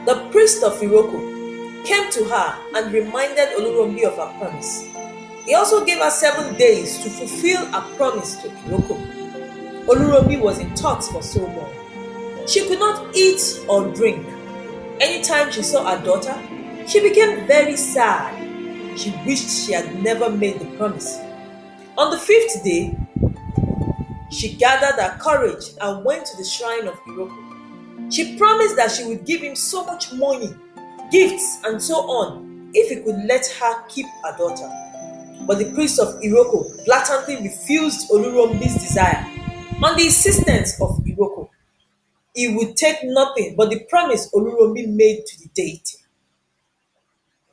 The priest of Iroko came to her and reminded Olurombi of her promise. He also gave her 7 days to fulfill her promise to Iroko. Olurombi was in thoughts for so long. She could not eat or drink. Anytime she saw her daughter, she became very sad. She wished she had never made the promise. On the fifth day, she gathered her courage and went to the shrine of Iroko. She promised that she would give him so much money, gifts, and so on if he could let her keep her daughter. But the priest of Iroko blatantly refused Olurombi's desire. On the insistence of Iroko, he would take nothing but the promise Olurombi made to the deity.